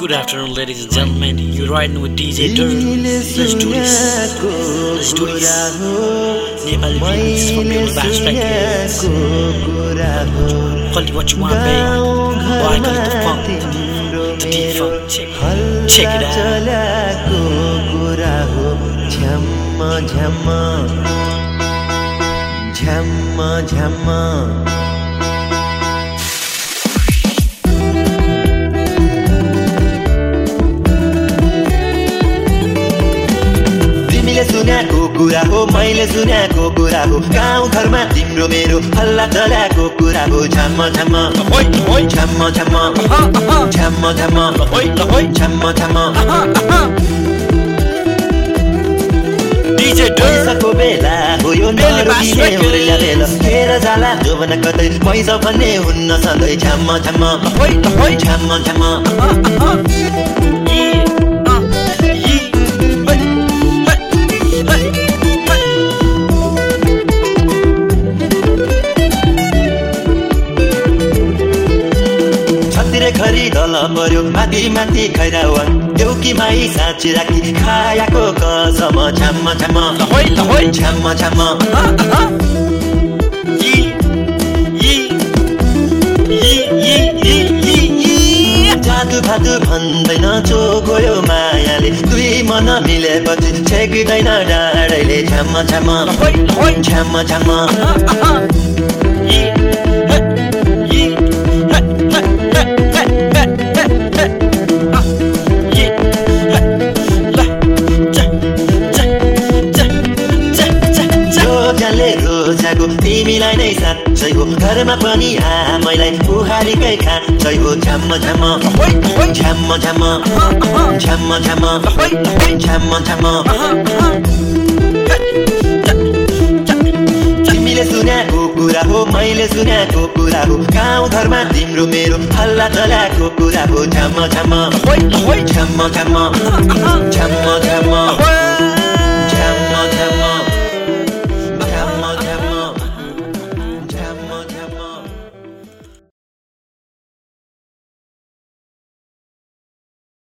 Good afternoon, ladies and gentlemen. You're riding with DJ Dur. Let's do this. Let's do this. Nepali remix from Beauty Bash Records. Call it what you want, babe. Or I call it the funk. The D-funk. Check it out. सुनेको कुरा हो मैले सुनेको कुरा हो गाउँ घरमा तिम्रो मेरो हल्ला चलाको कुरा हो झम्म झम्म झम्म झम्म झम्म झम्म झम्म झम्म DJ पैसाको बेला हो यो नरुकिने हुर्या बेला फेर जाला जोबन कतै पैसा भन्ने हुन्न सधैँ झम्म झम्म झम्म झम्म खरी दल पर्यो माथि माथि खैरावा देउकी माई साँची राखी खायाको कसम झम्म झम्म झम्म झम्म जादु भादु भन्दैन चोगोयो मायाले दुई मन मिलेपछि छेक्दैन डाँडैले झम्म झम्म झम्म झम्म रोजाको तिमीलाई नै साँच्चै हो घरमा पनि आमैलाई बुहारीकै खाँचै हो झम्म झम्म झम्म झम्म झम्म झम्म झम्म झम्म तिमीले सुनेको कुरा हो मैले सुनेको कुरा हो गाउँ घरमा तिम्रो मेरो हल्ला चलाको कुरा हो झम्म झम्म झम्म झम्म झम्म झम्म